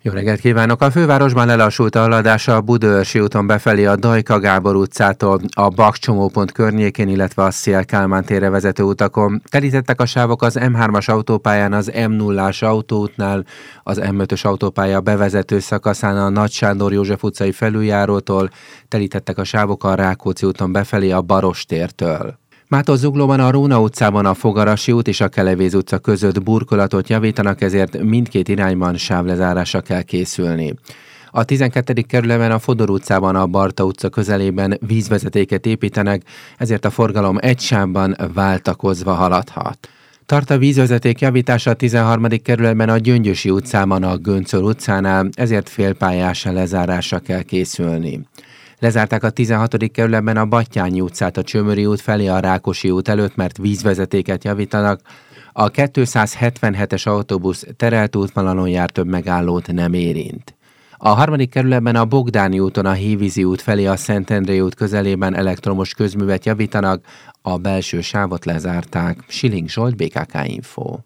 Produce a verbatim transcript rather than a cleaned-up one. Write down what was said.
Jó reggelt kívánok! A fővárosban lelassult a haladás a Budaörsi úton befelé a Dajka Gábor utcától a Baks csomópont környékén, illetve a Széll Kálmán térre vezető utakon. Telítettek a sávok az em hármas autópályán, az em nullás autóútnál, az em ötös autópálya bevezető szakaszán a Nagy Sándor József utcai felüljárótól, telítettek a sávok a Rákóczi úton befelé a Barostértől. Mától-Zuglóban a Róna utcában a Fogarasi út és a Kelevéz utca között burkolatot javítanak, ezért mindkét irányban sávlezárásra kell készülni. A tizenkettedik kerületben a Fodor utcában a Barta utca közelében vízvezetéket építenek, ezért a forgalom egy sávban váltakozva haladhat. Tart a vízvezeték javítása a tizenharmadik kerületben a Gyöngyösi utcában a Göncöl utcánál, ezért félpályás lezárásra kell készülni. Lezárták a tizenhatodik kerületben a Battyányi utcát a Csömöri út felé a Rákosi út előtt, mert vízvezetéket javítanak. A kétszázhetvenhetes autóbusz terelt útvonalon jár, több megállót nem érint. A harmadik kerületben a Bogdáni úton a Hévízi út felé a Szentendrei út közelében elektromos közművet javítanak, a belső sávot lezárták. Siling Zsolt, bé ká ká Info.